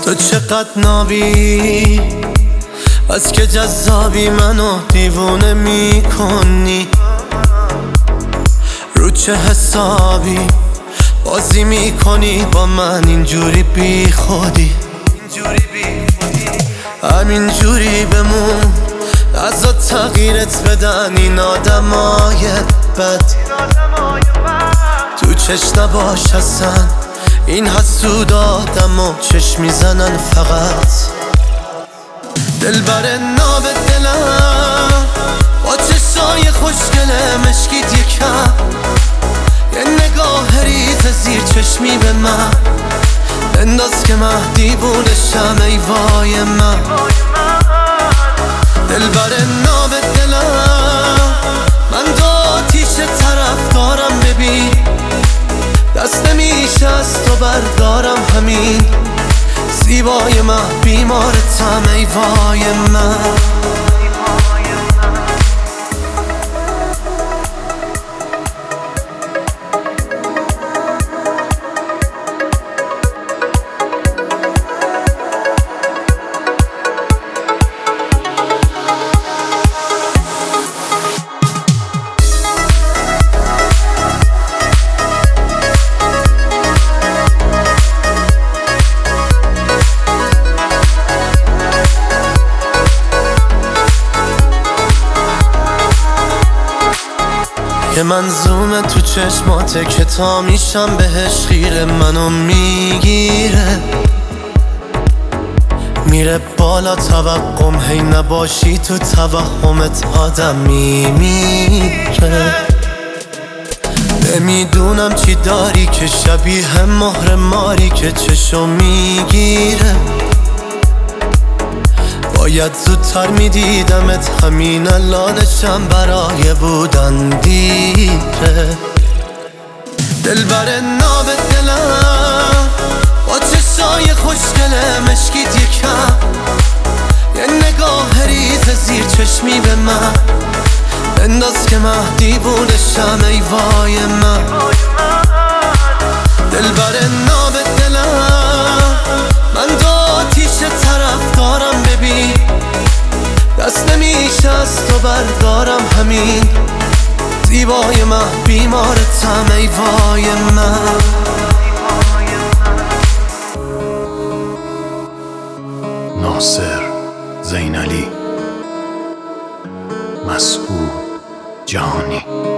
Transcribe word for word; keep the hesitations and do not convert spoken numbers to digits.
تو چقدر نابی، از که جذابی منو دیوونه میکنی. رو چه حسابی بازی میکنی با من اینجوری بی خودی؟ همینجوری بمون، ازا تغییرت بدن این آدمای بد. تو چشم نباش اصلا، این حسود آدم و چشم میزنن فقط. دلبر ناب دلم با چشای خوشگله مشکیت یکم، یه نگاه ریز زیر چشمی به من انداز که من دیوونشم. ای وای من دلبر ناب دلم، من دو آتیش طرف دارم ببین، دست نمیشه از تو بردارم همین. زیبای من بیمارتم ای وای من. یه منظومه تو چشماته که تا میشم بهش خیره، منو میگیره میره بالا توقم، هی نباشی تو توهمت آدم میمیره. نمیدونم چی داری که شبیه مهر ماری که چشم میگیره. باید زودتر میدیدمت، همین الانشم برای بودن دیره. دلبر ناب دلم با چشای خوشگله مشکیت یکم، یه نگاه ریز زیر چشمی به من انداز که من دیوونشم. ای وای من دلبر ناب دلم، من دو آتیش طرف دارم ببین، دست نمیشه از تو بردارم همین. زیبای من بیمارتم ای وای من. ناصر زینالی، مسعود جهانی.